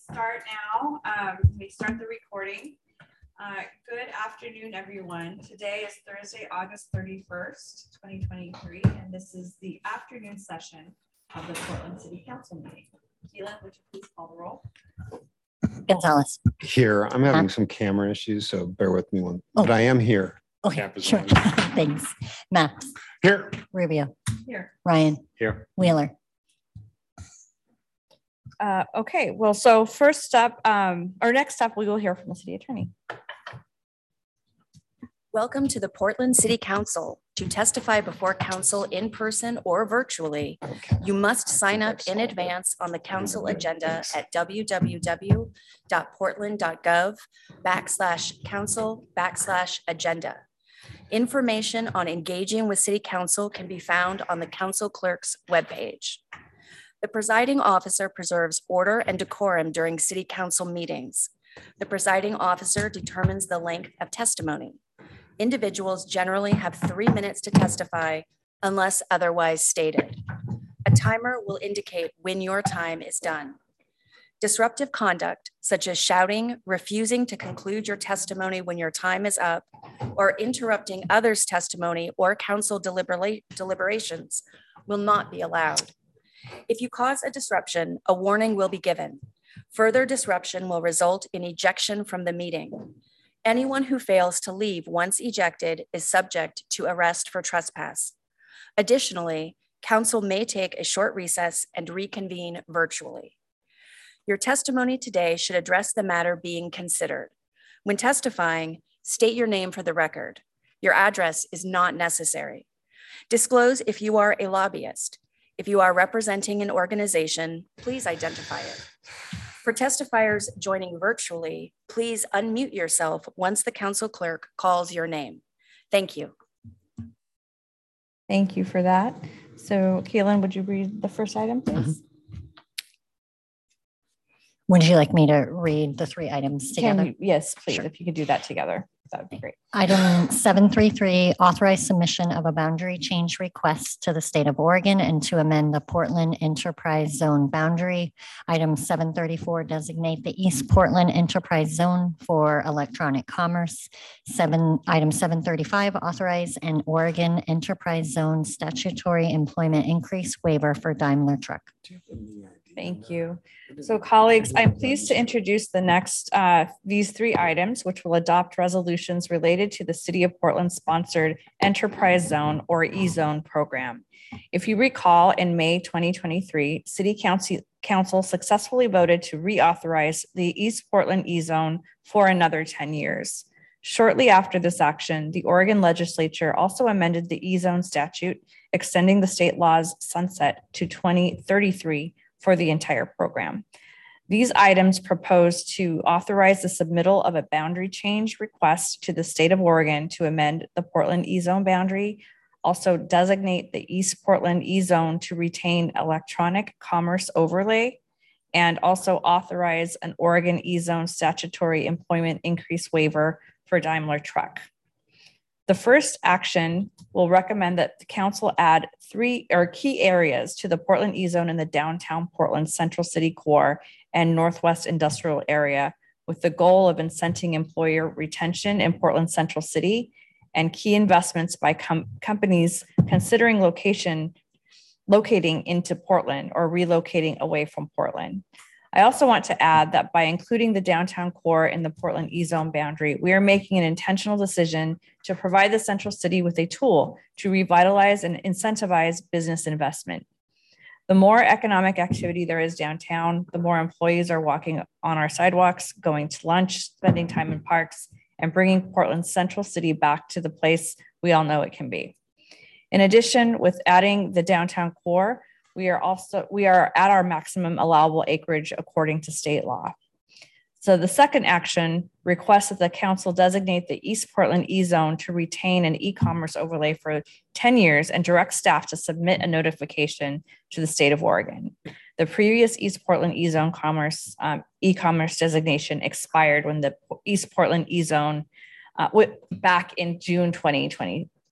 start now. We start the recording. Good afternoon, everyone. Today is Thursday, August 31st, 2023, and this is the afternoon session of the Portland City Council meeting. Keelan, would you please call the roll? Gonzalez. Here. I'm having some camera issues, so bear with me one. But I am here. Okay, sure. Thanks. Matt. Here. Rubio. Here. Ryan. Here. Wheeler. Okay, well, so first up, or next up, we will hear from the city attorney. Welcome to the Portland City Council. To testify before council in person or virtually, you must sign up in advance on the council agenda at www.portland.gov/council/agenda. Information on engaging with city council can be found on the council clerk's webpage. The presiding officer preserves order and decorum during city council meetings. The presiding officer determines the length of testimony. Individuals generally have 3 minutes to testify unless otherwise stated. A timer will indicate when your time is done. Disruptive conduct, such as shouting, refusing to conclude your testimony when your time is up, or interrupting others' testimony or council deliberations, will not be allowed. If you cause a disruption, a warning will be given. Further disruption will result in ejection from the meeting. Anyone who fails to leave once ejected is subject to arrest for trespass. Additionally, council may take a short recess and reconvene virtually. Your testimony today should address the matter being considered. When testifying, state your name for the record. Your address is not necessary. Disclose if you are a lobbyist. If you are representing an organization, please identify it. For testifiers joining virtually, please unmute yourself once the council clerk calls your name. Thank you. Thank you for that. So, Keelan, would you read the first item, please? Would you like me to read the 3 items together? Yes, please. Sure. If you could do that together, that would be great. Item 733, authorize submission of a boundary change request to the state of Oregon and to amend the Portland Enterprise Zone boundary. Item 734, designate the East Portland Enterprise Zone for electronic commerce. Item 735, authorize an Oregon Enterprise Zone statutory employment increase waiver for Daimler Truck. Thank you. So colleagues, I'm pleased to introduce the next, these 3 items, which will adopt resolutions related to the City of Portland sponsored Enterprise Zone or E-Zone program. If you recall, in May 2023, City Council successfully voted to reauthorize the East Portland E-Zone for another 10 years. Shortly after this action, the Oregon legislature also amended the E-Zone statute, extending the state law's sunset to 2033 for the entire program. These items propose to authorize the submittal of a boundary change request to the state of Oregon to amend the Portland E-Zone boundary, also designate the East Portland E-Zone to retain electronic commerce overlay, and also authorize an Oregon E-Zone statutory employment increase waiver for Daimler Truck. The first action will recommend that the council add 3 key areas to the Portland E-Zone in the downtown Portland Central City Core and Northwest Industrial Area, with the goal of incenting employer retention in Portland Central City and key investments by companies considering locating into Portland or relocating away from Portland. I also want to add that by including the downtown core in the Portland E-Zone boundary, we are making an intentional decision to provide the Central City with a tool to revitalize and incentivize business investment. The more economic activity there is downtown, the more employees are walking on our sidewalks, going to lunch, spending time in parks, and bringing Portland Central City back to the place we all know it can be. In addition, with adding the downtown core, we are at our maximum allowable acreage according to state law. So the second action requests that the council designate the East Portland E-Zone to retain an e-commerce overlay for 10 years and direct staff to submit a notification to the state of Oregon. The previous East Portland E-Zone e-commerce designation expired when the East Portland E-Zone back in June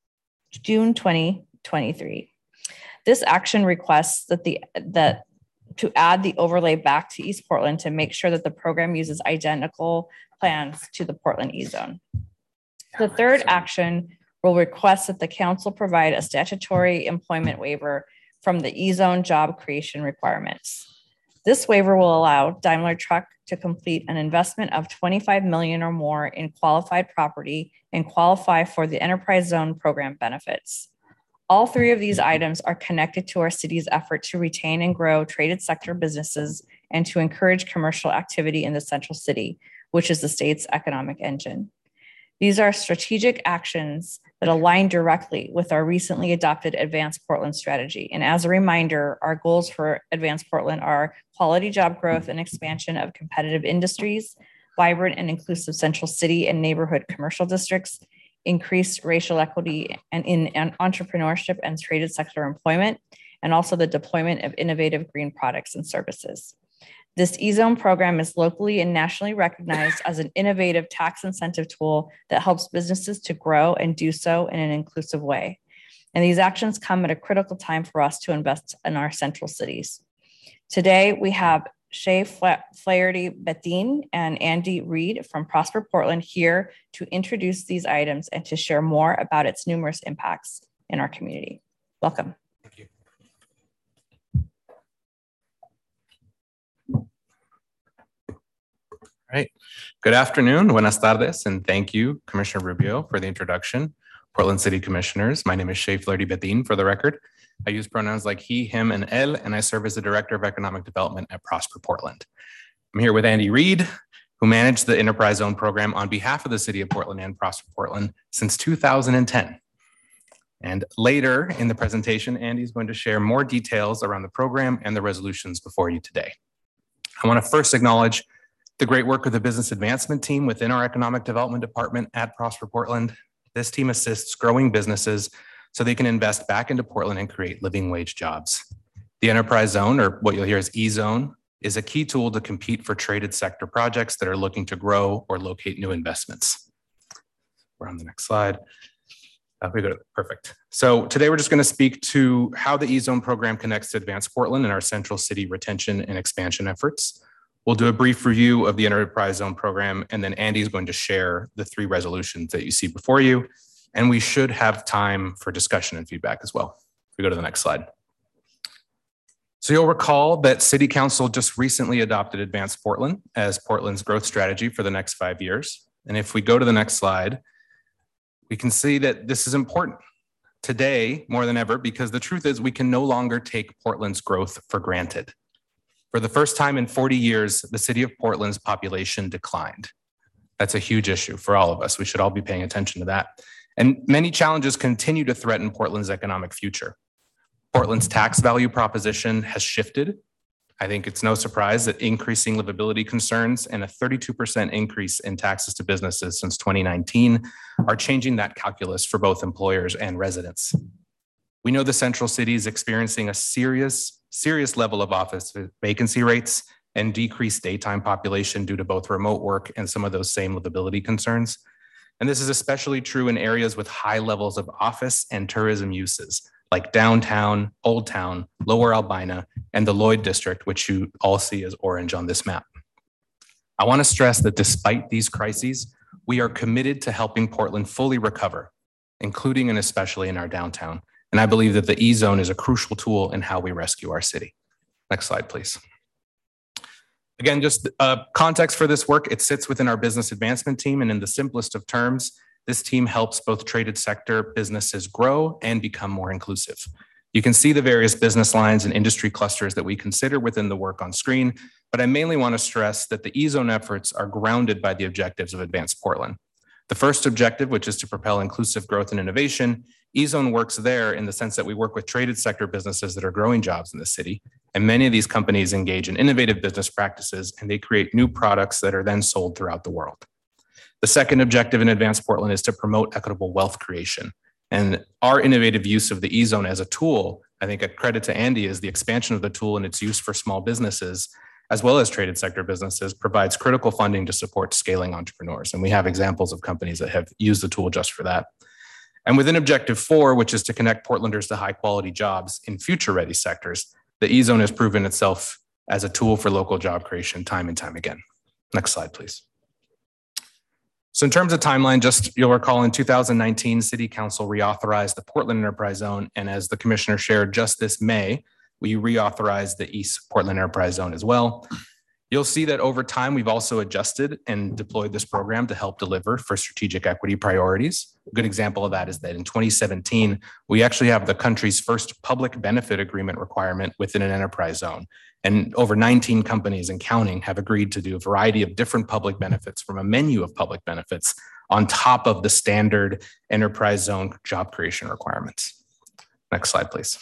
2023. This action requests that to add the overlay back to East Portland to make sure that the program uses identical plans to the Portland E-zone. The third action will request that the council provide a statutory employment waiver from the E-zone job creation requirements. This waiver will allow Daimler Truck to complete an investment of 25 million or more in qualified property and qualify for the enterprise zone program benefits. All three of these items are connected to our city's effort to retain and grow traded sector businesses and to encourage commercial activity in the central city, which is the state's economic engine. These are strategic actions that align directly with our recently adopted Advanced Portland strategy. And as a reminder, our goals for Advanced Portland are quality job growth and expansion of competitive industries, vibrant and inclusive central city and neighborhood commercial districts, increased racial equity and in entrepreneurship and traded sector employment, and also the deployment of innovative green products and services. This E-zone program is locally and nationally recognized as an innovative tax incentive tool that helps businesses to grow and do so in an inclusive way. And these actions come at a critical time for us to invest in our central cities. Today, we have Shay Flaherty-Bethine and Andy Reed from Prosper Portland here to introduce these items and to share more about its numerous impacts in our community. Welcome. Thank you. All right. Good afternoon. Buenas tardes. And thank you, Commissioner Rubio, for the introduction. Portland City Commissioners. My name is Shay Flaherty-Bethine, for the record. I use pronouns like he, him, and él, and I serve as the Director of Economic Development at Prosper Portland. I'm here with Andy Reed, who managed the Enterprise Zone program on behalf of the City of Portland and Prosper Portland since 2010. And later in the presentation, Andy is going to share more details around the program and the resolutions before you today. I want to first acknowledge the great work of the business advancement team within our Economic Development Department at Prosper Portland. This team assists growing businesses so they can invest back into Portland and create living wage jobs. The Enterprise Zone, or what you'll hear as E-zone, is a key tool to compete for traded sector projects that are looking to grow or locate new investments. We're on the next slide. We go to perfect. So today we're just going to speak to how the E-zone program connects to Advanced Portland and our central city retention and expansion efforts. We'll do a brief review of the Enterprise Zone program, and then Andy is going to share the three resolutions that you see before you. And we should have time for discussion and feedback as well. We go to the next slide. So you'll recall that City Council just recently adopted Advanced Portland as Portland's growth strategy for the next 5 years. And if we go to the next slide, we can see that this is important today more than ever, because the truth is we can no longer take Portland's growth for granted. For the first time in 40 years, the City of Portland's population declined. That's a huge issue for all of us. We should all be paying attention to that. And many challenges continue to threaten Portland's economic future. Portland's tax value proposition has shifted. I think it's no surprise that increasing livability concerns and a 32% increase in taxes to businesses since 2019 are changing that calculus for both employers and residents. We know the central city is experiencing a serious level of office vacancy rates and decreased daytime population due to both remote work and some of those same livability concerns. And this is especially true in areas with high levels of office and tourism uses, like downtown, Old Town, Lower Albina, and the Lloyd District, which you all see as orange on this map. I want to stress that despite these crises, we are committed to helping Portland fully recover, including and especially in our downtown. And I believe that the E-zone is a crucial tool in how we rescue our city. Next slide, please. Again, just context for this work, it sits within our business advancement team, and in the simplest of terms, this team helps both traded sector businesses grow and become more inclusive. You can see the various business lines and industry clusters that we consider within the work on screen, but I mainly want to stress that the E-zone efforts are grounded by the objectives of Advanced Portland. The first objective, which is to propel inclusive growth and innovation, E-zone works there in the sense that we work with traded sector businesses that are growing jobs in the city. And many of these companies engage in innovative business practices, and they create new products that are then sold throughout the world. The second objective in Advanced Portland is to promote equitable wealth creation. And our innovative use of the E-zone as a tool, I think a credit to Andy, is the expansion of the tool and its use for small businesses, as well as traded sector businesses, provides critical funding to support scaling entrepreneurs. And we have examples of companies that have used the tool just for that. And within Objective 4, which is to connect Portlanders to high quality jobs in future ready sectors, the E-zone has proven itself as a tool for local job creation time and time again. Next slide, please. So in terms of timeline, just you'll recall in 2019, City Council reauthorized the Portland Enterprise Zone. And as the commissioner shared, just this May, we reauthorized the East Portland Enterprise Zone as well. You'll see that over time, we've also adjusted and deployed this program to help deliver for strategic equity priorities. A good example of that is that in 2017, we actually have the country's first public benefit agreement requirement within an enterprise zone. And over 19 companies and counting have agreed to do a variety of different public benefits from a menu of public benefits on top of the standard enterprise zone job creation requirements. Next slide, please.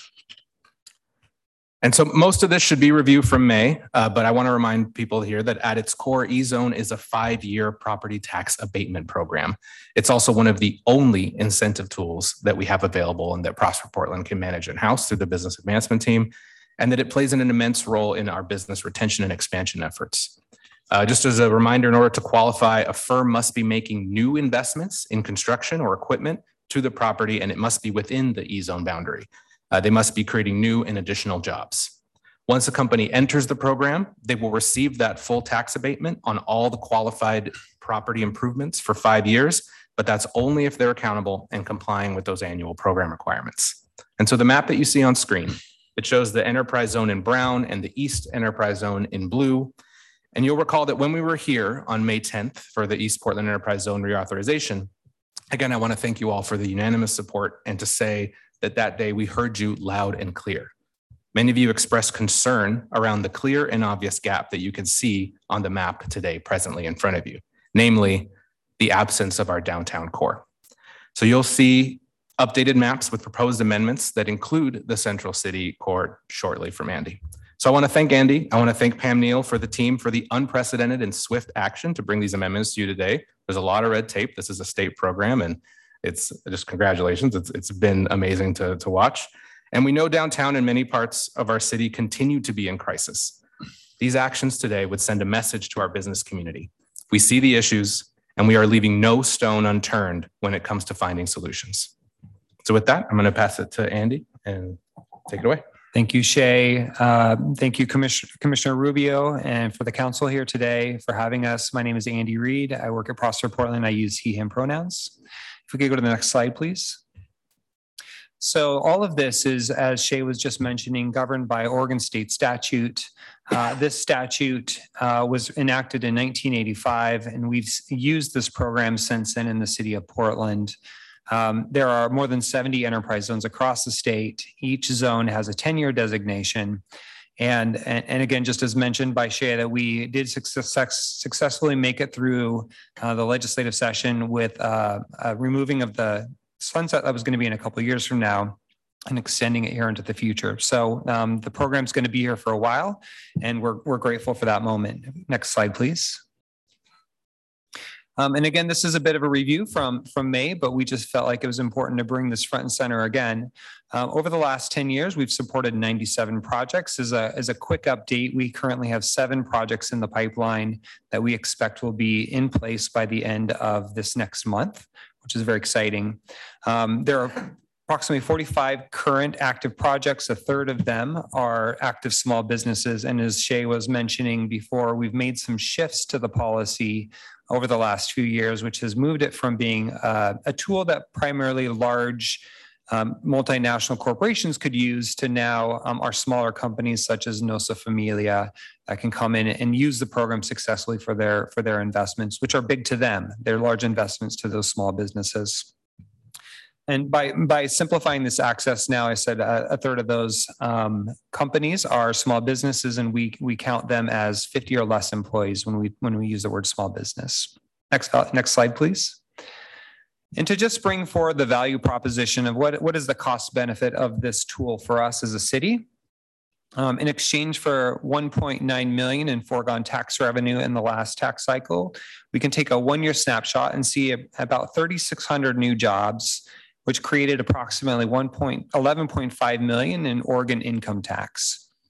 And so most of this should be review from May, but I want to remind people here that at its core, E-Zone is a 5-year property tax abatement program. It's also one of the only incentive tools that we have available and that Prosper Portland can manage in-house through the business advancement team, and that it plays an immense role in our business retention and expansion efforts. Just as a reminder, in order to qualify, a firm must be making new investments in construction or equipment to the property, and it must be within the E-Zone boundary. They must be creating new and additional jobs. Once a company enters the program, they will receive that full tax abatement on all the qualified property improvements for 5 years, but that's only if they're accountable and complying with those annual program requirements. And so the map that you see on screen, it shows the enterprise zone in brown and the East enterprise zone in blue. And you'll recall that when we were here on May 10th for the East Portland Enterprise Zone reauthorization, again, I want to thank you all for the unanimous support and to say that day we heard you loud and clear. Many of you expressed concern around the clear and obvious gap that you can see on the map today presently in front of you, namely the absence of our downtown core. So you'll see updated maps with proposed amendments that include the Central City core shortly from Andy. So I want to thank Andy. I want to thank Pam Neal for the team for the unprecedented and swift action to bring these amendments to you today. There's a lot of red tape. This is a state program, and it's just congratulations. It's been amazing to watch. And we know downtown and many parts of our city continue to be in crisis. These actions today would send a message to our business community. We see the issues and we are leaving no stone unturned when it comes to finding solutions. So with that, I'm going to pass it to Andy and take it away. Thank you, Shay. Thank you, Commissioner Rubio, and for the council here today for having us. My name is Andy Reed. I work at Prosper Portland. I use he, him pronouns. If we could go to the next slide, please. So all of this is, as Shay was just mentioning, governed by Oregon State statute. This statute was enacted in 1985, and we've used this program since then in the city of Portland. There are more than 70 enterprise zones across the state. Each zone has a 10-year designation. And again, just as mentioned by Shay, that we did successfully make it through the legislative session with removing of the sunset that was going to be in a couple of years from now and extending it here into the future. So the program's going to be here for a while, and we're grateful for that moment. Next slide, please. And again, this is a bit of a review from May, but we just felt like it was important to bring this front and center again. Over the last 10 years, we've supported 97 projects. As a quick update, we currently have 7 projects in the pipeline that we expect will be in place by the end of this next month, which is very exciting. There are approximately 45 current active projects. A third of them are active small businesses. And as Shay was mentioning before, we've made some shifts to the policy over the last few years, which has moved it from being a tool that primarily large multinational corporations could use to now our smaller companies such as Nossa Familia that can come in and use the program successfully for their investments, which are big to them. They're large investments to those small businesses. And by simplifying this access now, I said a third of those companies are small businesses, and we count them as 50 or less employees when we use the word small business. Next slide, please. And to just bring forward the value proposition of what is the cost benefit of this tool for us as a city. In exchange for $1.9 million in foregone tax revenue in the last tax cycle, we can take a 1-year snapshot and see about 3,600 new jobs, which created approximately $11.5 million in Oregon income tax.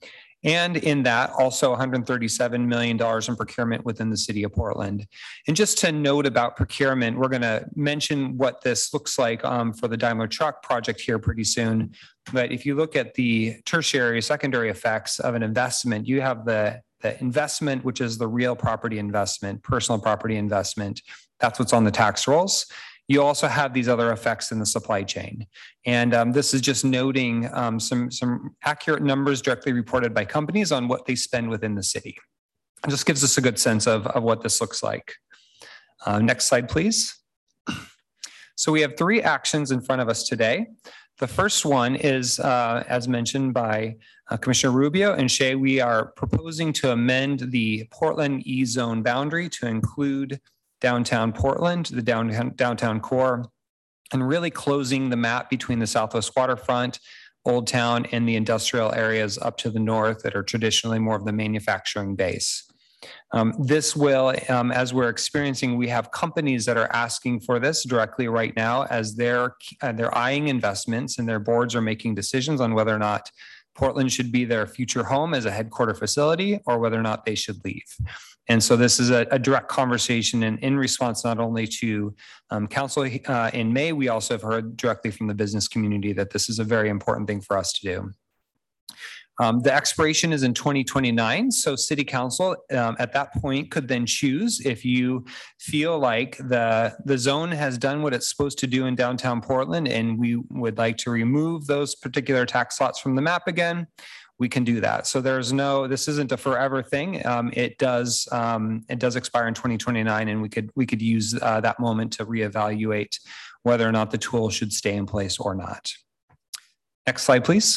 And in that, also $137 million in procurement within the city of Portland. And just to note about procurement, we're going to mention what this looks like for the Daimler Truck project here pretty soon. But if you look at the tertiary, secondary effects of an investment, you have the investment, which is the real property investment, personal property investment. That's what's on the tax rolls. You also have these other effects in the supply chain. And this is just noting some accurate numbers directly reported by companies on what they spend within the city. It just gives us a good sense of what this looks like. Next slide, please. So we have 3 actions in front of us today. The first one is, as mentioned by Commissioner Rubio and Shea, we are proposing to amend the Portland E-zone boundary to include downtown Portland, the downtown core, and really closing the map between the Southwest waterfront, Old Town, and the industrial areas up to the north that are traditionally more of the manufacturing base. This will, as we're experiencing, we have companies that are asking for this directly right now as they're eyeing investments and their boards are making decisions on whether or not Portland should be their future home as a headquarter facility or whether or not they should leave. And so this is a direct conversation and in response not only to council in May, we also have heard directly from the business community that this is a very important thing for us to do. The expiration is in 2029. So city council at that point could then choose if you feel like the zone has done what it's supposed to do in downtown Portland and we would like to remove those particular tax lots from the map again, we can do that. So this isn't a forever thing. It does expire in 2029 and we could use that moment to reevaluate whether or not the tool should stay in place or not. Next slide, please.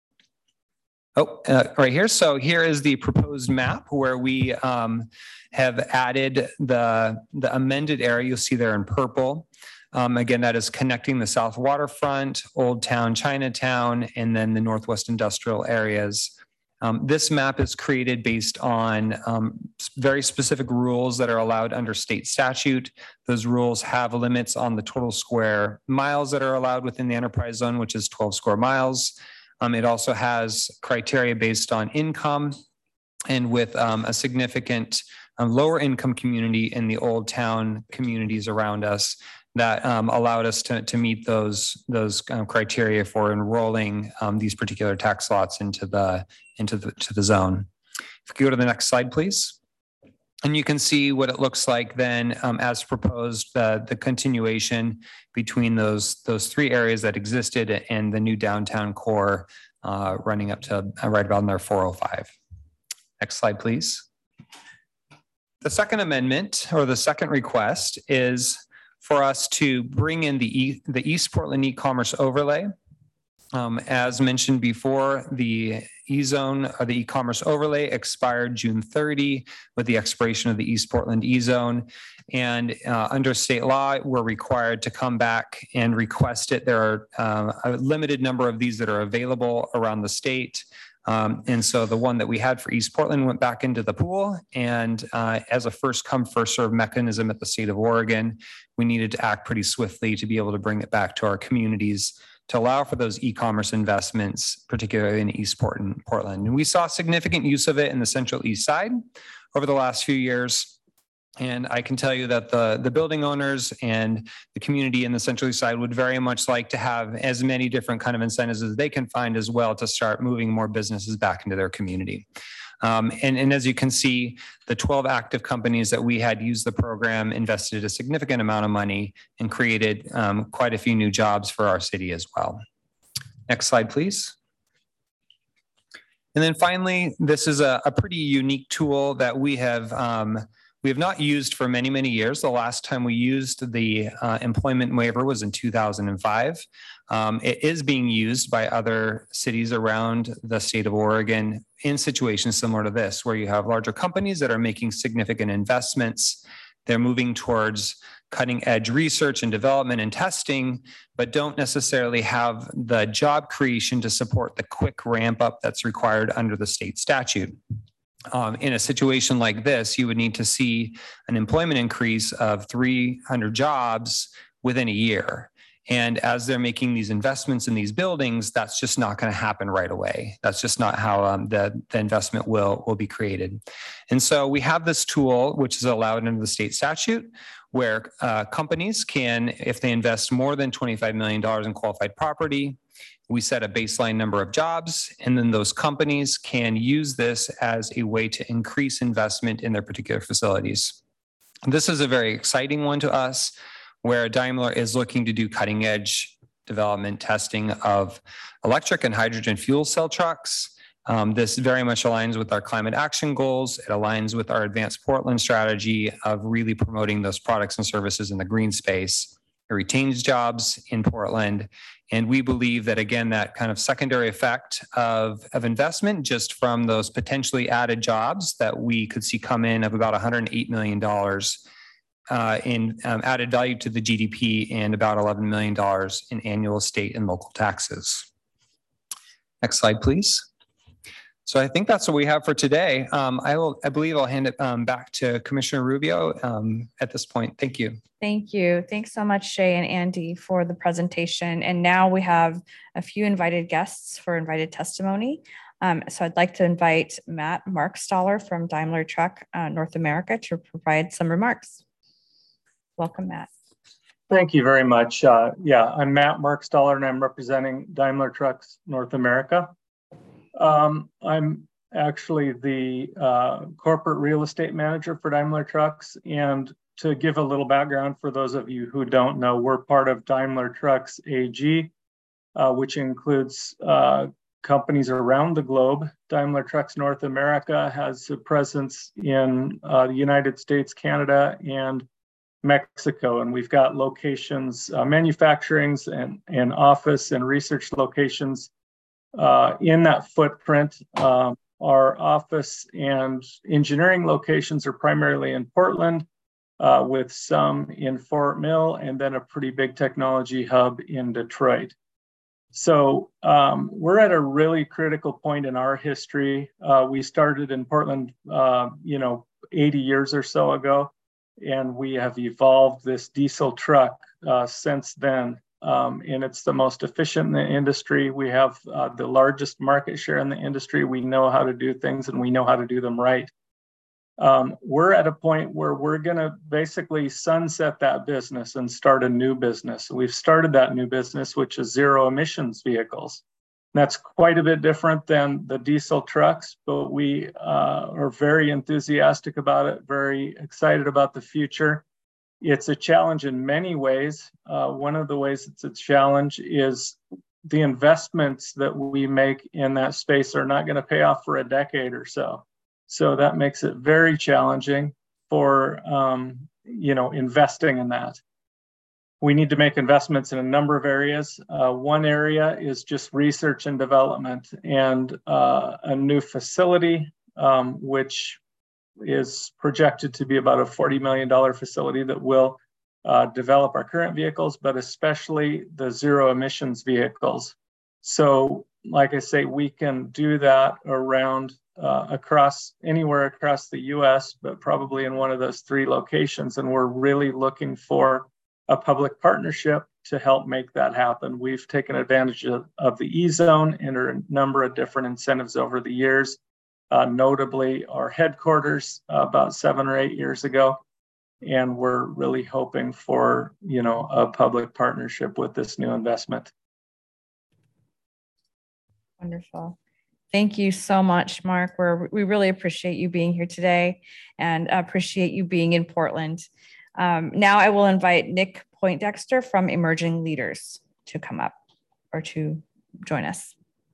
Right here. So here is the proposed map where we have added the amended area. You'll see there in purple. Again, that is connecting the South Waterfront, Old Town, Chinatown, and then the Northwest industrial areas. This map is created based on very specific rules that are allowed under state statute. Those rules have limits on the total square miles that are allowed within the enterprise zone, which is 12 square miles. It also has criteria based on income and with a significant lower income community in the Old Town communities around us that allowed us to meet those criteria for enrolling these particular tax lots into the zone. If you go to the next slide, please. And you can see what it looks like then as proposed, the continuation between those 3 areas that existed and the new downtown core running up to right about there 405. Next slide, please. The second amendment or the second request is for us to bring in the East Portland e-commerce overlay. As mentioned before, the E-zone or the e-commerce overlay expired June 30 with the expiration of the East Portland E-zone. And under state law, we're required to come back and request it. There are a limited number of these that are available around the state. And so the one that we had for East Portland went back into the pool. And as a first come, first serve mechanism at the state of Oregon, we needed to act pretty swiftly to be able to bring it back to our communities to allow for those e-commerce investments, particularly in East Portland. And we saw significant use of it in the Central East Side over the last few years. And I can tell you that the building owners and the community in the Central East Side would very much like to have as many different kind of incentives as they can find as well to start moving more businesses back into their community. And as you can see, the 12 active companies that we had used the program invested a significant amount of money and created quite a few new jobs for our city as well. Next slide, please. And then finally, this is a pretty unique tool that we have not used for many, many years. The last time we used the employment waiver was in 2005. It is being used by other cities around the state of Oregon in situations similar to this, where you have larger companies that are making significant investments. They're moving towards cutting edge research and development and testing, but don't necessarily have the job creation to support the quick ramp up that's required under the state statute. In a situation like this, you would need to see an employment increase of 300 jobs within a year. And as they're making these investments in these buildings, that's just not going to happen right away. That's just not how the investment will be created. And so we have this tool, which is allowed under the state statute, where companies can, if they invest more than $25 million in qualified property, we set a baseline number of jobs, and then those companies can use this as a way to increase investment in their particular facilities. This is a very exciting one to us, where Daimler is looking to do cutting edge development testing of electric and hydrogen fuel cell trucks. This very much aligns with our climate action goals. It aligns with our advanced Portland strategy of really promoting those products and services in the green space. It retains jobs in Portland. And we believe that, again, that kind of secondary effect of investment just from those potentially added jobs that we could see come in of about $108 million in added value to the GDP and about $11 million in annual state and local taxes. Next slide, please. So I think that's what we have for today. I believe I'll hand it back to Commissioner Rubio at this point. Thank you. Thank you. Thanks so much, Shay and Andy, for the presentation. And now we have a few invited guests for invited testimony. So I'd like to invite Matt Markstaller from Daimler Truck North America to provide some remarks. Welcome, Matt. Thank you very much. I'm Matt Markstaller, and I'm representing Daimler Trucks North America. I'm actually the corporate real estate manager for Daimler Trucks. And to give a little background for those of you who don't know, we're part of Daimler Trucks AG, which includes companies around the globe. Daimler Trucks North America has a presence in the United States, Canada, and Mexico. And we've got locations, manufacturings and office and research locations in that footprint. Our office and engineering locations are primarily in Portland, with some in Fort Mill, and then a pretty big technology hub in Detroit. So we're at a really critical point in our history. We started in Portland, 80 years or so ago, and we have evolved this diesel truck since then. And it's the most efficient in the industry. We have the largest market share in the industry. We know how to do things, and we know how to do them right. We're at a point where we're going to basically sunset that business and start a new business. We've started that new business, which is zero emissions vehicles. That's quite a bit different than the diesel trucks, but we are very enthusiastic about it, very excited about the future. It's a challenge in many ways. One of the ways it's a challenge is the investments that we make in that space are not going to pay off for a decade or so. So that makes it very challenging for, investing in that. We need to make investments in a number of areas. One area is just research and development, and a new facility, which is projected to be about a $40 million facility that will develop our current vehicles, but especially the zero emissions vehicles. So, like I say, we can do that around anywhere across the US, but probably in one of those three locations. And we're really looking for a public partnership to help make that happen. We've taken advantage of the E-Zone and a number of different incentives over the years, notably our headquarters about 7 or 8 years ago. And we're really hoping for, a public partnership with this new investment. Wonderful. Thank you so much, Mark. We really appreciate you being here today and appreciate you being in Portland. Now I will invite Nick Poindexter from Emerging Leaders to come up or to join us.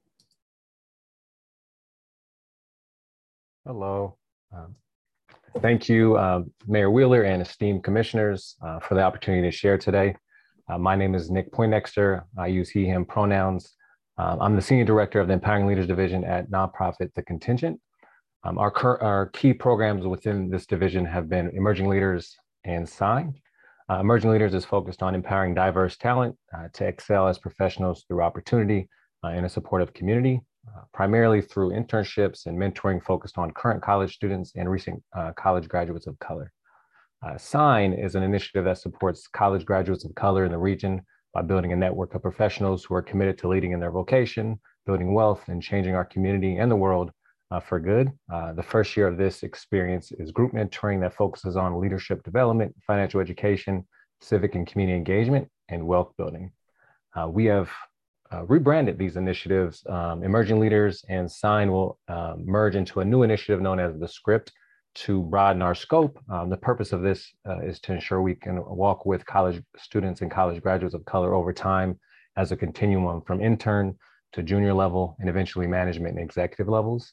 Hello. Thank you, Mayor Wheeler and esteemed commissioners for the opportunity to share today. My name is Nick Poindexter. I use he, him pronouns. I'm the Senior Director of the Empowering Leaders Division at nonprofit The Contingent. Our key programs within this division have been Emerging Leaders and SIGN. Emerging Leaders is focused on empowering diverse talent to excel as professionals through opportunity in a supportive community, primarily through internships and mentoring focused on current college students and recent college graduates of color. SIGN is an initiative that supports college graduates of color in the region by building a network of professionals who are committed to leading in their vocation, building wealth, and changing our community and the world for good. The first year of this experience is group mentoring that focuses on leadership development, financial education, civic and community engagement, and wealth building. We have rebranded these initiatives. Emerging Leaders and SIGN will merge into a new initiative known as The Script to broaden our scope. The purpose of this is to ensure we can walk with college students and college graduates of color over time as a continuum from intern to junior level and eventually management and executive levels.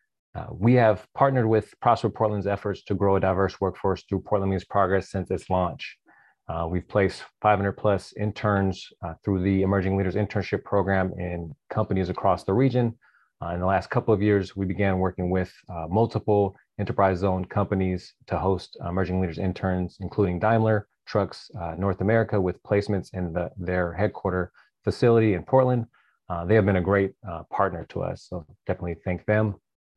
We have partnered with Prosper Portland's efforts to grow a diverse workforce through Portland Means Progress since its launch. We've placed 500 plus interns through the Emerging Leaders Internship Program in companies across the region. In the last couple of years, we began working with multiple enterprise zone companies to host Emerging Leaders interns, including Daimler Trucks North America, with placements in their headquarter facility in Portland. They have been a great partner to us, so definitely thank them.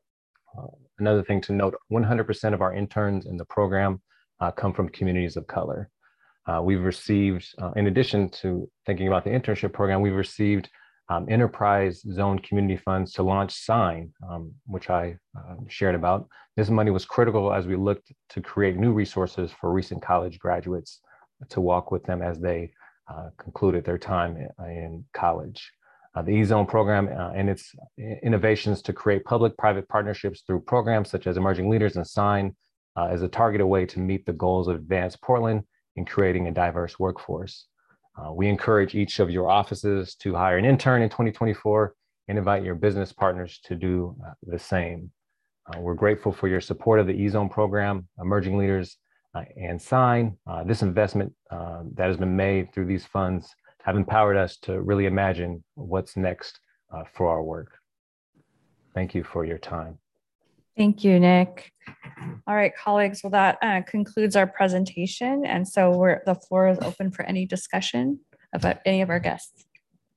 Another thing to note, 100% of our interns in the program come from communities of color. We've received, in addition to thinking about the internship program, we've received enterprise zone community funds to launch SIGN, which I shared about. This money was critical as we looked to create new resources for recent college graduates to walk with them as they concluded their time in college. The E-Zone program and its innovations to create public-private partnerships through programs such as Emerging Leaders and SIGN is a targeted way to meet the goals of Advance Portland in creating a diverse workforce. We encourage each of your offices to hire an intern in 2024 and invite your business partners to do the same. We're grateful for your support of the E-Zone program, Emerging Leaders, and SIGN. This investment that has been made through these funds have empowered us to really imagine what's next for our work. Thank you for your time. Thank you, Nick. All right, colleagues, well, that concludes our presentation. And so the floor is open for any discussion about any of our guests.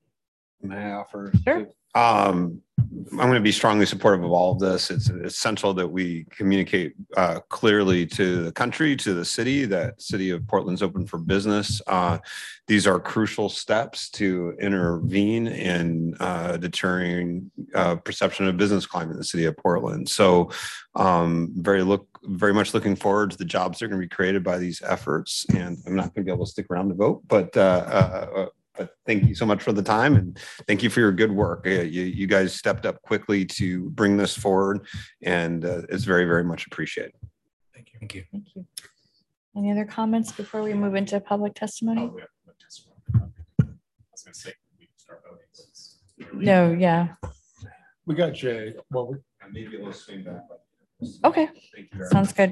May I offer? Sure. I'm going to be strongly supportive of all of this. It's essential that we communicate clearly to the country, to the city, that City of Portland's open for business. These are crucial steps to intervene in deterring perception of business climate in the City of Portland. So very much looking forward to the jobs that are going to be created by these efforts. And I'm not going to be able to stick around to vote, but thank you so much for the time, and thank you for your good work. You guys stepped up quickly to bring this forward, and it's very, very much appreciated. Thank you. Thank you. Thank you. Any other comments before we move into public testimony? Oh, we have public testimony. I was going to say we can start voting. No, yeah. We got Jay. Well, Maybe a little swing back. Okay, sounds good.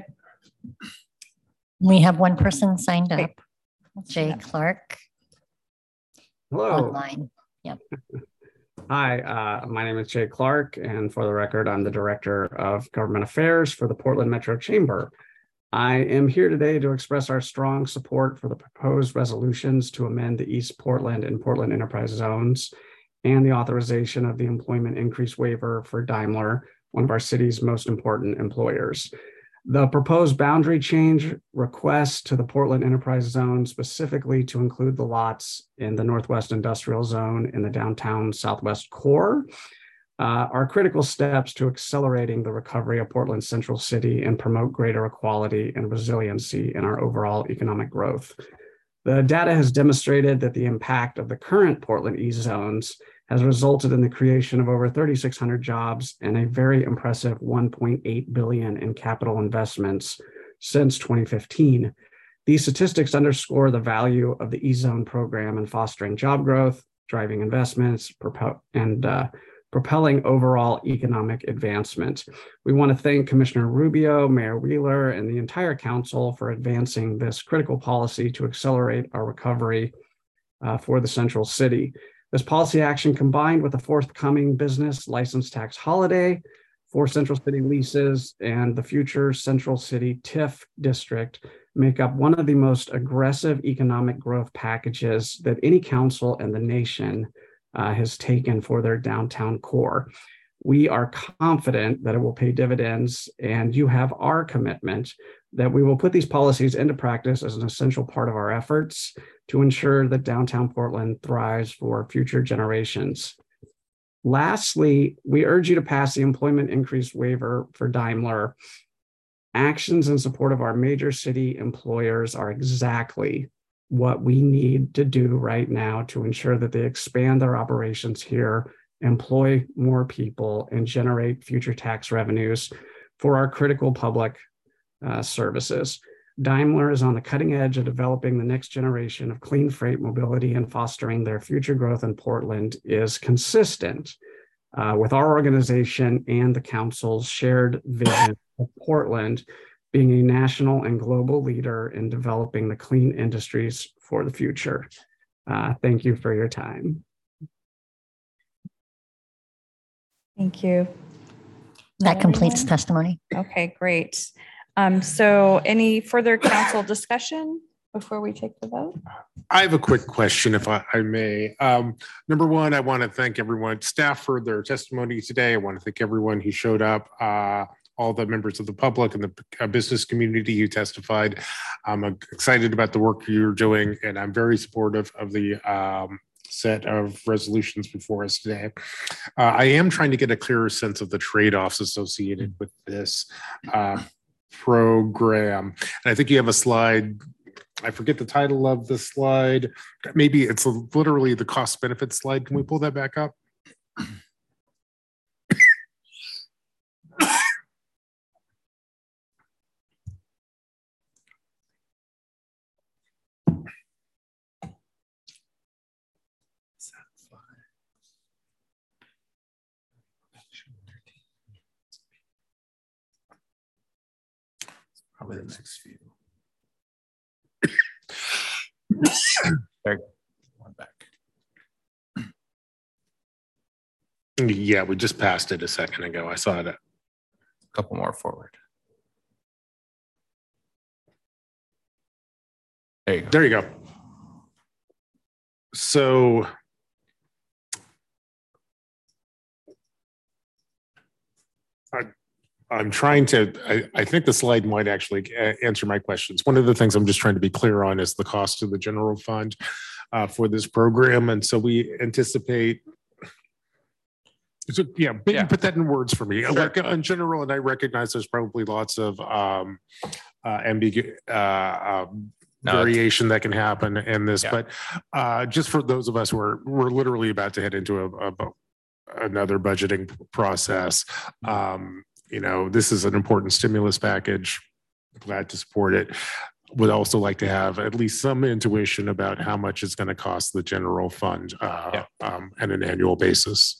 We have one person signed up, Great. Jay Clark. Hello. Online. Yep. Hi, my name is Jay Clark, and for the record, I'm the Director of Government Affairs for the Portland Metro Chamber. I am here today to express our strong support for the proposed resolutions to amend the East Portland and Portland Enterprise Zones and the authorization of the employment increase waiver for Daimler, one of our city's most important employers. The proposed boundary change request to the Portland Enterprise Zone specifically to include the lots in the Northwest Industrial Zone in the downtown Southwest core are critical steps to accelerating the recovery of Portland Central City and promote greater equality and resiliency in our overall economic growth. The data has demonstrated that the impact of the current Portland E-zones has resulted in the creation of over 3,600 jobs and a very impressive $1.8 billion in capital investments since 2015. These statistics underscore the value of the E-Zone program in fostering job growth, driving investments, and propelling overall economic advancement. We want to thank Commissioner Rubio, Mayor Wheeler, and the entire council for advancing this critical policy to accelerate our recovery for the Central City. This policy action, combined with the forthcoming business license tax holiday for Central City leases and the future Central City TIF district, make up one of the most aggressive economic growth packages that any council in the nation has taken for their downtown core. We are confident that it will pay dividends, and you have our commitment that we will put these policies into practice as an essential part of our efforts to ensure that downtown Portland thrives for future generations. Lastly, we urge you to pass the employment increase waiver for Daimler. Actions in support of our major city employers are exactly what we need to do right now to ensure that they expand their operations here, employ more people, and generate future tax revenues for our critical public services. Daimler is on the cutting edge of developing the next generation of clean freight mobility, and fostering their future growth in Portland is consistent with our organization and the council's shared vision of Portland being a national and global leader in developing the clean industries for the future. Thank you for your time. Thank you. That completes testimony. Okay, great. So any further council discussion before we take the vote? I have a quick question, if I may. Number one, I want to thank everyone, staff, for their testimony today. I want to thank everyone who showed up, all the members of the public and the business community who testified. I'm excited about the work you're doing, and I'm very supportive of the set of resolutions before us today. I am trying to get a clearer sense of the trade-offs associated with this program. And I think you have a slide. I forget the title of the slide. Maybe it's literally the cost benefit slide. Can we pull that back up? Probably the next few. One back. Yeah, we just passed it a second ago. I saw it. A couple more forward. There you go. There you go. So I'm trying to, I think the slide might actually answer my questions. One of the things I'm just trying to be clear on is the cost of the general fund for this program. And so we anticipate, so yeah, maybe put that in words for me. Sure. Like in general, and I recognize there's probably lots of variation that can happen in this, but just for those of us who are, we're literally about to head into another budgeting process. You know, this is an important stimulus package. Glad to support it. Would also like to have at least some intuition about how much it's going to cost the general fund on an annual basis.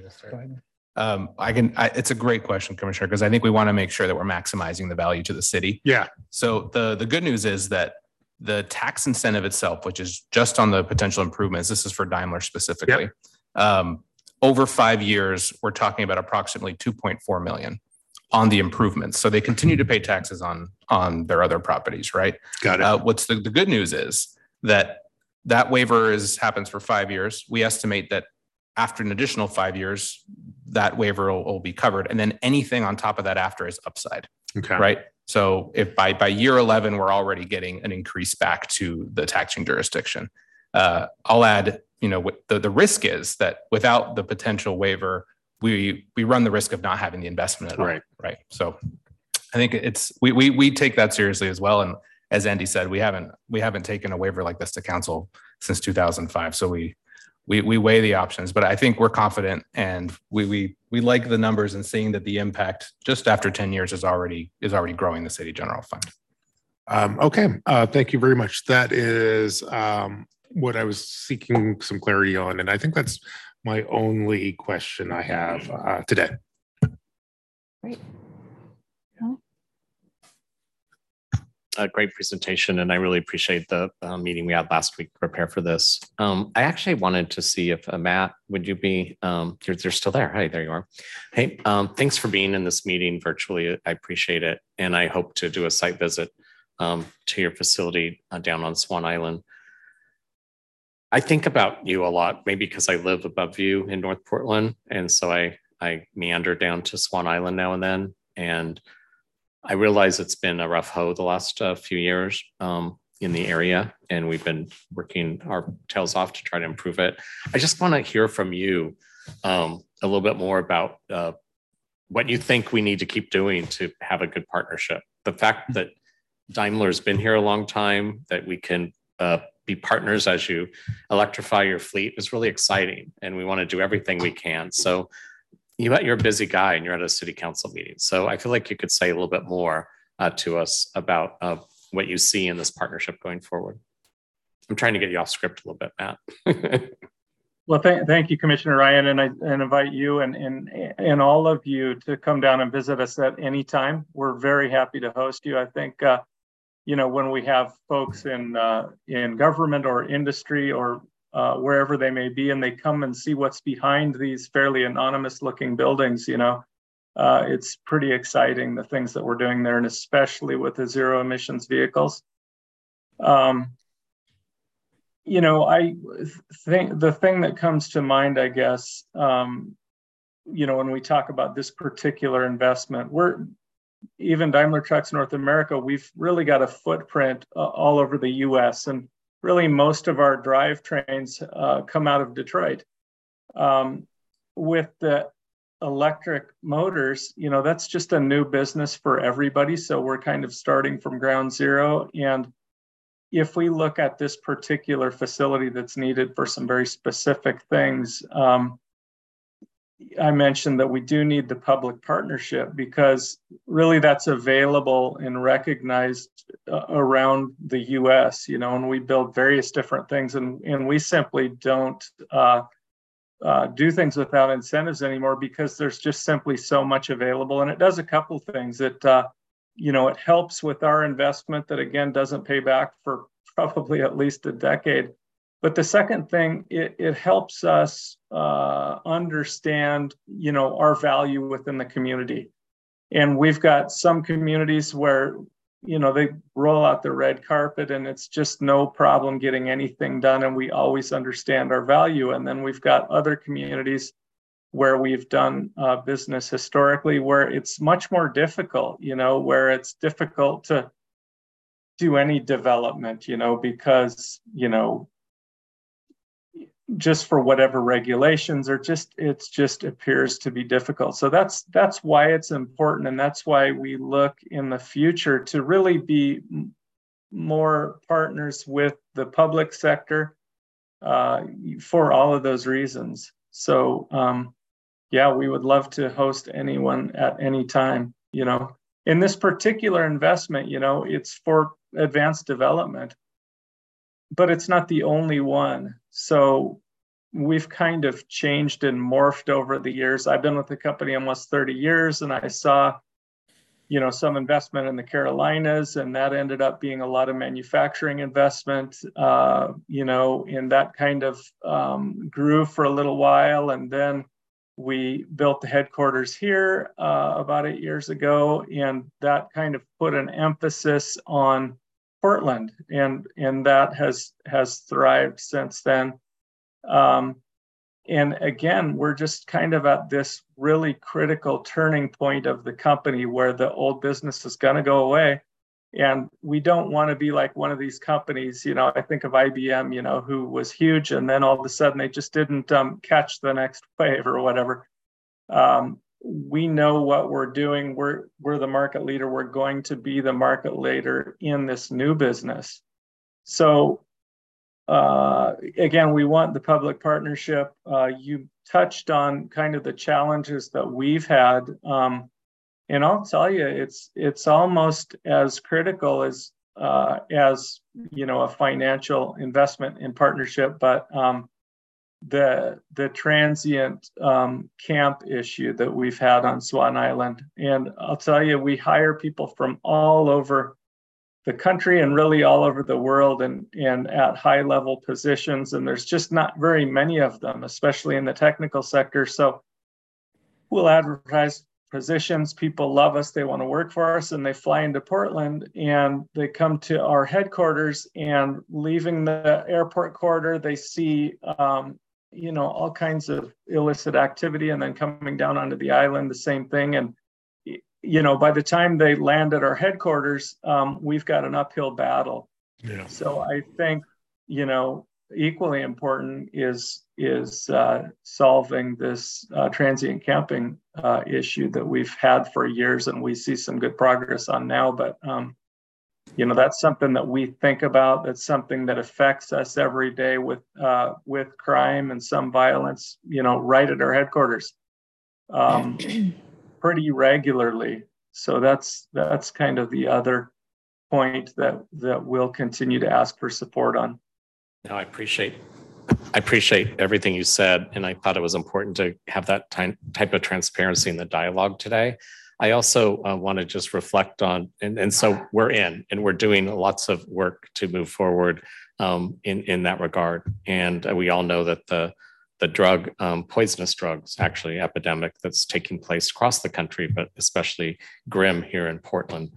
It's a great question, Commissioner, because I think we want to make sure that we're maximizing the value to the city. Yeah. So the good news is that the tax incentive itself, which is just on the potential improvements, this is for Daimler specifically. Yep. Over 5 years, we're talking about approximately 2.4 million on the improvements. So they continue to pay taxes on their other properties, right? Got it. What's the good news is that waiver happens for 5 years. We estimate that after an additional 5 years, that waiver will be covered. And then anything on top of that after is upside, right? So if by year 11, we're already getting an increase back to the taxing jurisdiction. I'll add, you know, the risk is that without the potential waiver, we run the risk of not having the investment at all. Right. So I think we take that seriously as well. And as Andy said, we haven't taken a waiver like this to council since 2005. So we weigh the options, but I think we're confident, and we like the numbers and seeing that the impact just after 10 years is already growing the city general fund. Okay. Thank you very much. That is what I was seeking some clarity on. And I think that's my only question I have today. Great. A great presentation, and I really appreciate the meeting we had last week to prepare for this. I actually wanted to see if Matt, would you be, you're still there. Hey, there you are. Hey, thanks for being in this meeting virtually. I appreciate it. And I hope to do a site visit to your facility down on Swan Island. I think about you a lot, maybe because I live above you in North Portland. And so I meander down to Swan Island now and then. And I realize it's been a rough hoe the last few years in the area, and we've been working our tails off to try to improve it. I just want to hear from you a little bit more about what you think we need to keep doing to have a good partnership. The fact that Daimler's been here a long time, that we can be partners as you electrify your fleet is really exciting, and we want to do everything we can. So you're a busy guy and you're at a city council meeting. So I feel like you could say a little bit more to us about what you see in this partnership going forward. I'm trying to get you off script a little bit, Matt. Well, thank you, Commissioner Ryan, and I invite you and all of you to come down and visit us at any time. We're very happy to host you. I think when we have folks in government or industry or wherever they may be, and they come and see what's behind these fairly anonymous-looking buildings, it's pretty exciting, the things that we're doing there, and especially with the zero emissions vehicles. I think the thing that comes to mind, I guess, when we talk about this particular investment, even Daimler Trucks North America, we've really got a footprint all over the US, and really most of our drivetrains come out of Detroit. With the electric motors, that's just a new business for everybody. So we're kind of starting from ground zero. And if we look at this particular facility that's needed for some very specific things, I mentioned that we do need the public partnership, because really that's available and recognized around the US, and we build various different things, and we simply don't do things without incentives anymore, because there's just simply so much available. And it does a couple things. It helps with our investment that, again, doesn't pay back for probably at least a decade. But the second thing, it helps us understand, our value within the community. And we've got some communities where, they roll out the red carpet and it's just no problem getting anything done, and we always understand our value. And then we've got other communities where we've done business historically, where it's much more difficult, where it's difficult to do any development, because, just for whatever regulations, or it just appears to be difficult. So that's why it's important. And that's why we look in the future to really be more partners with the public sector for all of those reasons. So, we would love to host anyone at any time. In this particular investment, it's for advanced development, but it's not the only one. So we've kind of changed and morphed over the years. I've been with the company almost 30 years, and I saw, some investment in the Carolinas, and that ended up being a lot of manufacturing investment, and that kind of grew for a little while. And then we built the headquarters here about 8 years ago, and that kind of put an emphasis on Portland, and that has thrived since then. And again, we're just kind of at this really critical turning point of the company where the old business is going to go away. And we don't want to be like one of these companies, I think of IBM, who was huge, and then all of a sudden they just didn't catch the next wave or whatever. We know what we're doing. We're the market leader. We're going to be the market leader in this new business. So again, we want the public partnership. You touched on kind of the challenges that we've had. And I'll tell you, it's almost as critical as a financial investment in partnership, but the transient camp issue that we've had on Swan Island. And I'll tell you, we hire people from all over the country and really all over the world, and at high level positions. And there's just not very many of them, especially in the technical sector. So we'll advertise positions. People love us. They want to work for us, and they fly into Portland and they come to our headquarters, and leaving the airport corridor, they see, all kinds of illicit activity, and then coming down onto the island, the same thing. And by the time they land at our headquarters, we've got an uphill battle. Yeah. So I think, equally important is solving this transient camping issue that we've had for years, and we see some good progress on now. But that's something that we think about. That's something that affects us every day with crime and some violence, right at our headquarters, pretty regularly. So that's kind of the other point that we'll continue to ask for support on. No, I appreciate everything you said, and I thought it was important to have that type of transparency in the dialogue today. I also want to just reflect on, and so we're doing lots of work to move forward in that regard. And we all know that the drug, poisonous drugs, actually epidemic that's taking place across the country, but especially grim here in Portland,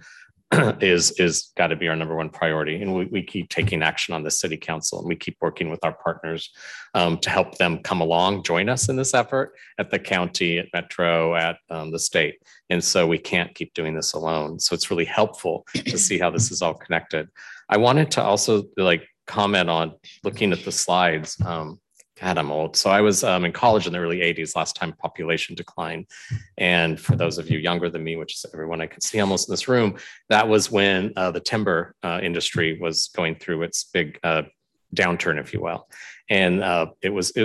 is got to be our number one priority. And we keep taking action on the city council, and we keep working with our partners to help them come along, join us in this effort at the county, at Metro, at the state. And so we can't keep doing this alone. So it's really helpful to see how this is all connected. I wanted to also comment on looking at the slides. God, I'm old. So I was in college in the early 80s, last time population decline. And for those of you younger than me, which is everyone I can see almost in this room, that was when the timber industry was going through its big downturn, if you will. And it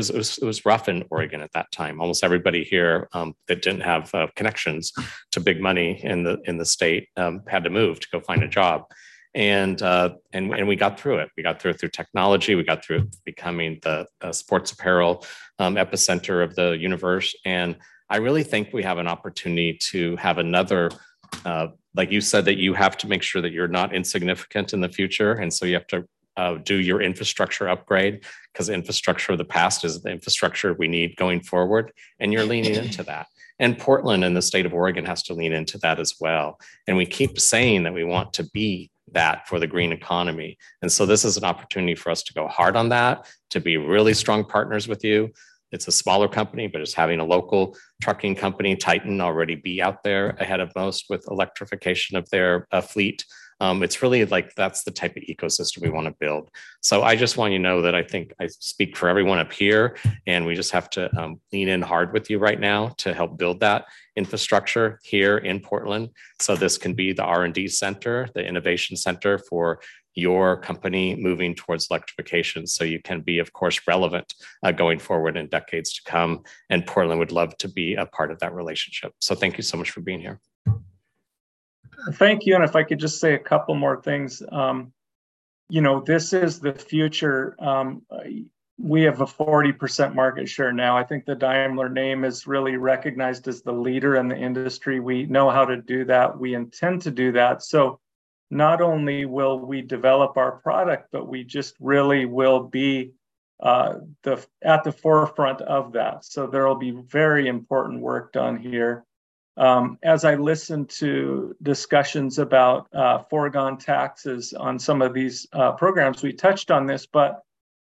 was rough in Oregon at that time. Almost everybody here that didn't have connections to big money in the state had to move to go find a job. And we got through it. We got through it through technology. We got through it becoming the sports apparel epicenter of the universe. And I really think we have an opportunity to have another, like you said, that you have to make sure that you're not insignificant in the future. And so you have to do your infrastructure upgrade, because the infrastructure of the past is the infrastructure we need going forward. And you're leaning into that. And Portland and the state of Oregon has to lean into that as well. And we keep saying that we want to be that for the green economy. And so this is an opportunity for us to go hard on that, to be really strong partners with you. It's a smaller company, but it's having a local trucking company, Titan, already be out there ahead of most with electrification of their fleet. It's really that's the type of ecosystem we want to build. So I just want you to know that I think I speak for everyone up here, and we just have to lean in hard with you right now to help build that infrastructure here in Portland. So this can be the R&D center, the innovation center for your company moving towards electrification. So you can be, of course, relevant going forward in decades to come. And Portland would love to be a part of that relationship. So thank you so much for being here. Thank you. And if I could just say a couple more things, this is the future. We have a 40% market share now. I think the Daimler name is really recognized as the leader in the industry. We know how to do that. We intend to do that. So not only will we develop our product, but we just really will be at the forefront of that. So there will be very important work done here. As I listen to discussions about foregone taxes on some of these programs, we touched on this, but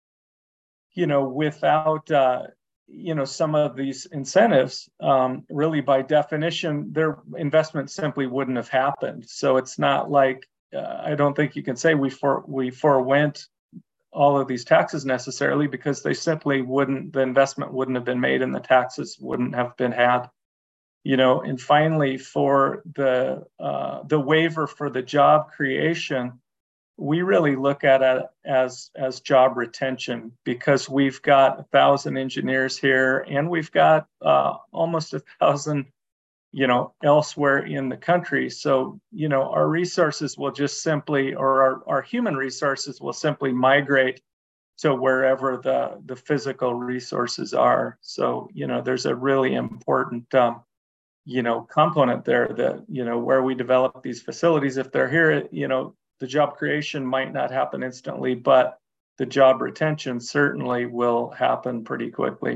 without some of these incentives, really by definition, their investment simply wouldn't have happened. So it's not like I don't think you can say we forewent all of these taxes necessarily, because they simply the investment wouldn't have been made and the taxes wouldn't have been had. And finally, for the waiver for the job creation, we really look at it as job retention, because we've got 1,000 engineers here, and we've got almost 1,000, elsewhere in the country. So, our resources will just simply, or our human resources will simply migrate to wherever the physical resources are. So, there's a really important component there that, where we develop these facilities, if they're here, the job creation might not happen instantly, but the job retention certainly will happen pretty quickly.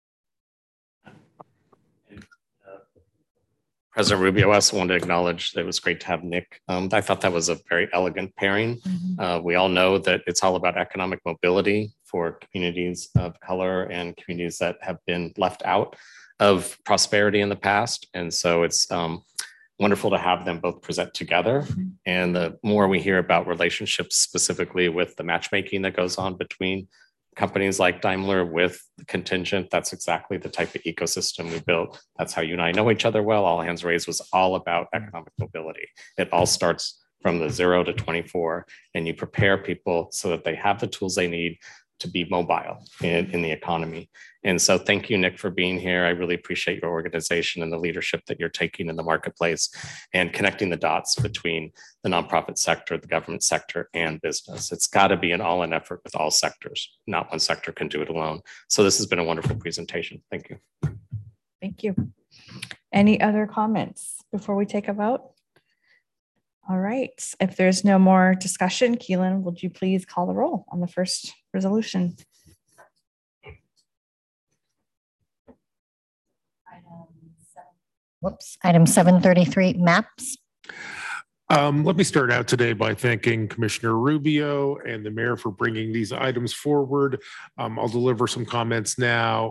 President Rubio, I also want to acknowledge that it was great to have Nick. I thought that was a very elegant pairing. Mm-hmm. We all know that it's all about economic mobility for communities of color and communities that have been left out of prosperity in the past. And so it's wonderful to have them both present together. And the more we hear about relationships specifically with the matchmaking that goes on between companies like Daimler with the contingent, that's exactly the type of ecosystem we built. That's how you and I know each other well. All Hands Raised was all about economic mobility. It all starts from the 0 to 24, and you prepare people so that they have the tools they need to be mobile in the economy. And so thank you, Nick, for being here. I really appreciate your organization and the leadership that you're taking in the marketplace and connecting the dots between the nonprofit sector, the government sector, and business. It's got to be an all-in effort with all sectors. Not one sector can do it alone. So this has been a wonderful presentation. Thank you. Thank you. Any other comments before we take a vote? All right. If there's no more discussion, Keelan, would you please call the roll on the first resolution? Item 733, MAPS. Let me start out today by thanking Commissioner Rubio and the mayor for bringing these items forward. I'll deliver some comments now.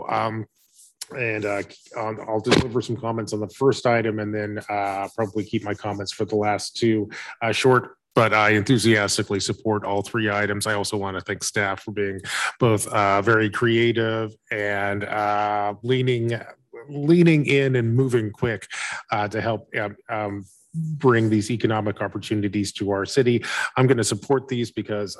I'll deliver some comments on the first item and then probably keep my comments for the last two short, but I enthusiastically support all three items. I also want to thank staff for being both very creative and leaning in and moving quick to help bring these economic opportunities to our city. I'm going to support these because,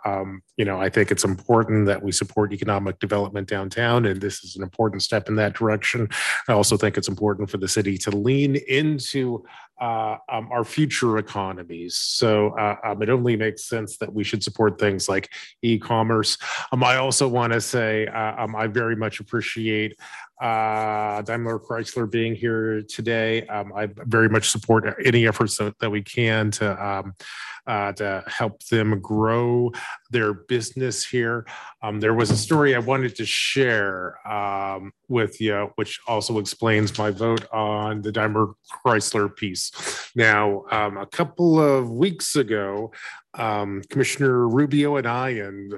I think it's important that we support economic development downtown, and this is an important step in that direction. I also think it's important for the city to lean into our future economies. So it only makes sense that we should support things like e-commerce. I also want to say I very much appreciate Daimler Chrysler being here today. I very much support any efforts that we can to help them grow their business here. There was a story I wanted to share with you, which also explains my vote on the Daimler Chrysler piece. Now, a couple of weeks ago, Commissioner Rubio and I and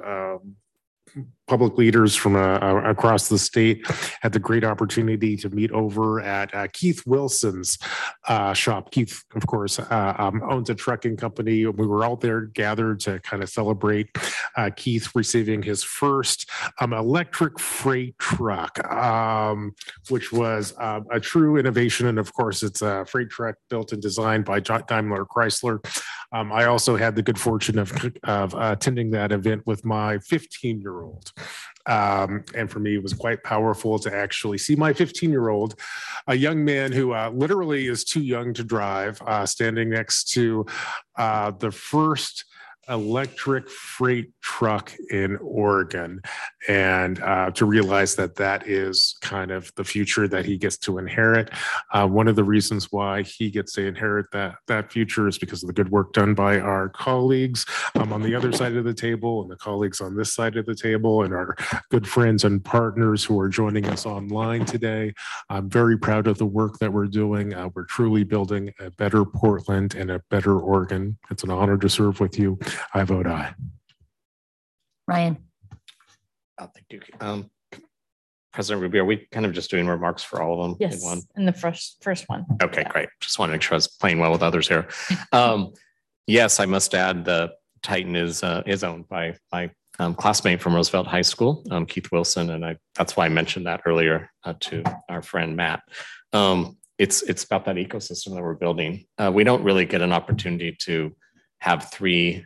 public leaders from across the state had the great opportunity to meet over at Keith Wilson's shop. Keith, of course, owns a trucking company. We were all there gathered to kind of celebrate Keith receiving his first electric freight truck, which was a true innovation. And of course, it's a freight truck built and designed by Daimler Chrysler. I also had the good fortune of attending that event with my 15-year-old. And for me, it was quite powerful to actually see my 15-year-old, a young man who literally is too young to drive, standing next to the first electric freight truck in Oregon, and to realize that that is kind of the future that he gets to inherit. One of the reasons why he gets to inherit that future is because of the good work done by our colleagues on the other side of the table and the colleagues on this side of the table and our good friends and partners who are joining us online today. I'm very proud of the work that we're doing. We're truly building a better Portland and a better Oregon. It's an honor to serve with you. I vote aye. Ryan. Thank you. President Rubio, are we kind of just doing remarks for all of them? Yes, in one? In the first one. Okay, great. Just want to make sure I was playing well with others here. Yes, I must add the Titan is owned by my classmate from Roosevelt High School, Keith Wilson, and that's why I mentioned that earlier to our friend Matt. It's about that ecosystem that we're building. We don't really get an opportunity to have three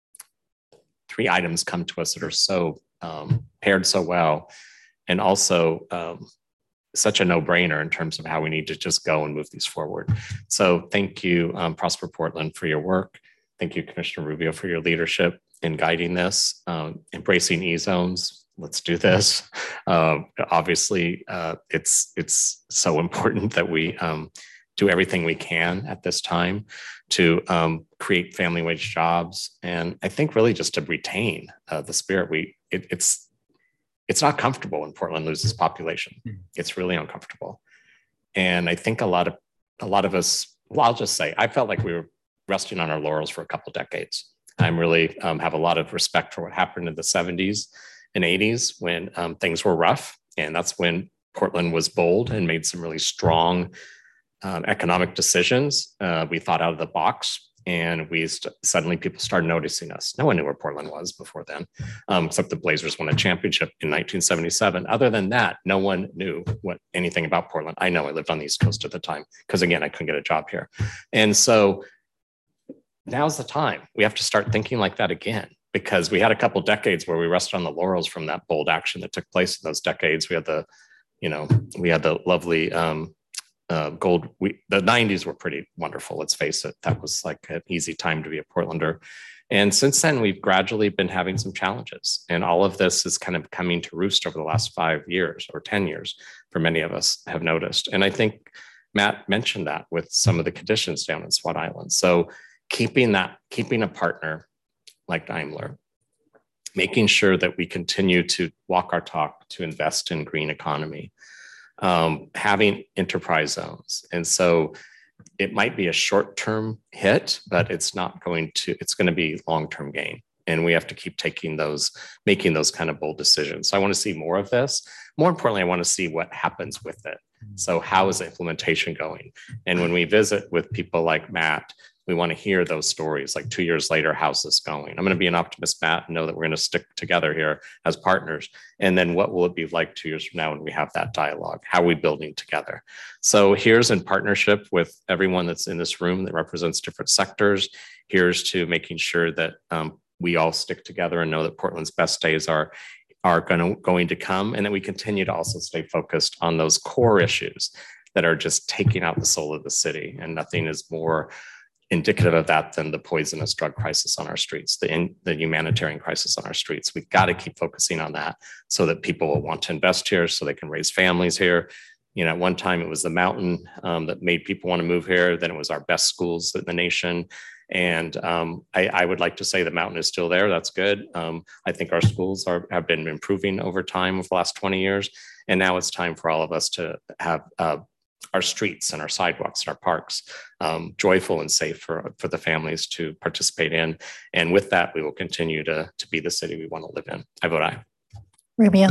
items come to us that are so paired so well, and also such a no-brainer in terms of how we need to just go and move these forward. So thank you, Prosper Portland, for your work. Thank you, Commissioner Rubio, for your leadership in guiding this, embracing e-zones. Let's do this. Obviously, it's so important that we do everything we can at this time to create family wage jobs. And I think really just to retain the spirit, it's not comfortable when Portland loses population. It's really uncomfortable. And I think a lot of us, well, I'll just say, I felt like we were resting on our laurels for a couple decades. I really have a lot of respect for what happened in the 70s and 80s when things were rough. And that's when Portland was bold and made some really strong economic decisions. We thought out of the box, and suddenly people started noticing us. No one knew where Portland was before then, except the Blazers won a championship in 1977. Other than that, no one knew anything about Portland. I know I lived on the East Coast at the time because, again, I couldn't get a job here. And so now's the time. We have to start thinking like that again, because we had a couple decades where we rested on the laurels from that bold action that took place in those decades. We had the lovely the 90s were pretty wonderful. Let's face it. That was like an easy time to be a Portlander. And since then, we've gradually been having some challenges. And all of this is kind of coming to roost over the last 5 years or 10 years for many of us have noticed. And I think Matt mentioned that with some of the conditions down in Swat Island. So keeping a partner like Daimler, making sure that we continue to walk our talk to invest in green economy, having enterprise zones. And so it might be a short-term hit, but it's going to be long-term gain. And we have to keep making those kind of bold decisions. So I want to see more of this. More importantly, I want to see what happens with it. So how is the implementation going? And when we visit with people like Matt, we want to hear those stories. Like 2 years later, how's this going? I'm going to be an optimist, Matt, and know that we're going to stick together here as partners. And then what will it be like 2 years from now when we have that dialogue? How are we building together? So here's in partnership with everyone that's in this room that represents different sectors. Here's to making sure that we all stick together and know that Portland's best days are going to come, and that we continue to also stay focused on those core issues that are just taking out the soul of the city. And nothing is more indicative of that than the poisonous drug crisis on our streets, the humanitarian crisis on our streets. We've got to keep focusing on that so that people will want to invest here, so they can raise families here. At one time it was the mountain that made people want to move here. Then it was our best schools in the nation. And I would like to say the mountain is still there. That's good. I think our schools have been improving over time over the last 20 years. And now it's time for all of us to have our streets and our sidewalks and our parks joyful and safe for the families to participate in. And with that, we will continue to be the city we want to live in. I vote aye. Rubio.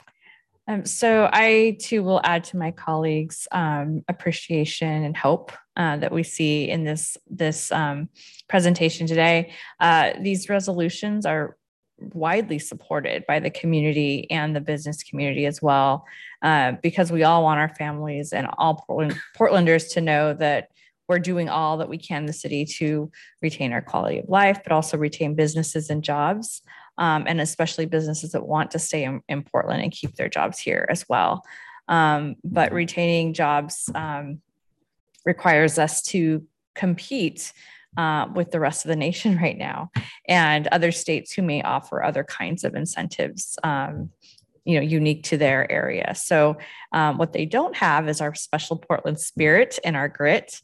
So I too will add to my colleagues' appreciation and hope that we see in this presentation today. These resolutions are widely supported by the community and the business community as well, because we all want our families and all Portlanders to know that we're doing all that we can in the city to retain our quality of life, but also retain businesses and jobs. And especially businesses that want to stay in Portland and keep their jobs here as well. But retaining jobs requires us to compete with the rest of the nation right now, and other states who may offer other kinds of incentives, unique to their area. So what they don't have is our special Portland spirit and our grit.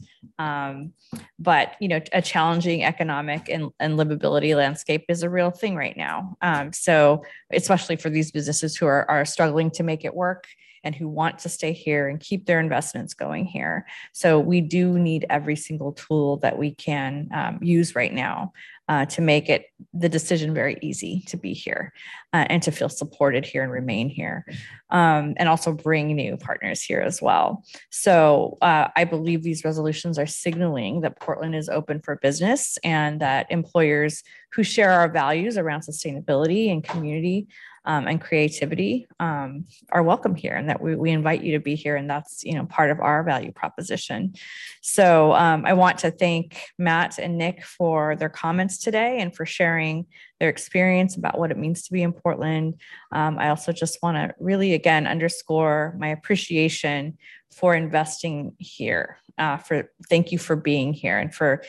But a challenging economic and livability landscape is a real thing right now. So especially for these businesses who are struggling to make it work and who want to stay here and keep their investments going here. So we do need every single tool that we can use right now to make the decision very easy to be here and to feel supported here and remain here, and also bring new partners here as well. So I believe these resolutions are signaling that Portland is open for business, and that employers who share our values around sustainability and community and creativity are welcome here, and that we invite you to be here, and that's part of our value proposition. So I want to thank Matt and Nick for their comments today and for sharing their experience about what it means to be in Portland. I also just want to really again underscore my appreciation for investing here. Thank you for being here and for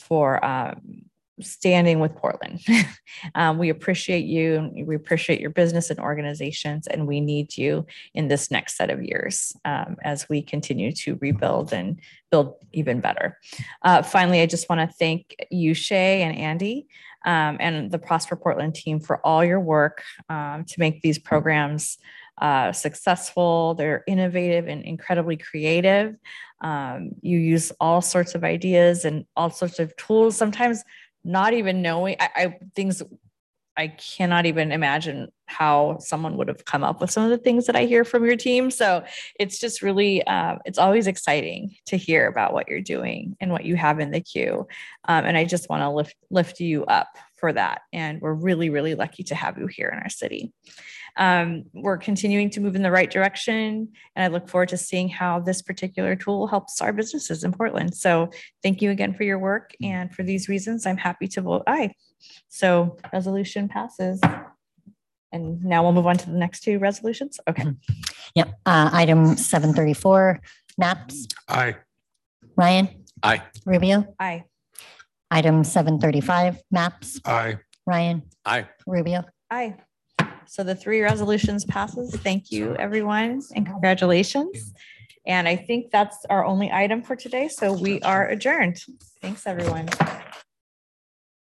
standing with Portland. We appreciate you, and we appreciate your business and organizations, and we need you in this next set of years as we continue to rebuild and build even better. Finally, I just want to thank you, Shay and Andy, and the Prosper Portland team for all your work to make these programs successful. They're innovative and incredibly creative. You use all sorts of ideas and all sorts of tools, sometimes not even knowing things I cannot even imagine how someone would have come up with some of the things that I hear from your team. So it's just really, it's always exciting to hear about what you're doing and what you have in the queue. And I just want to lift you up for that. And we're really, really lucky to have you here in our city. We're continuing to move in the right direction, and I look forward to seeing how this particular tool helps our businesses in Portland. So thank you again for your work. And for these reasons, I'm happy to vote aye. So resolution passes. And now we'll move on to the next two resolutions. Okay. Yep. Item 734, maps. Aye. Ryan, Aye. Rubio. Aye. Item 735, maps. Aye. Ryan, Aye. Rubio. Aye. So the three resolutions passes. Thank you, everyone, and congratulations. And I think that's our only item for today. So we are adjourned. Thanks, everyone.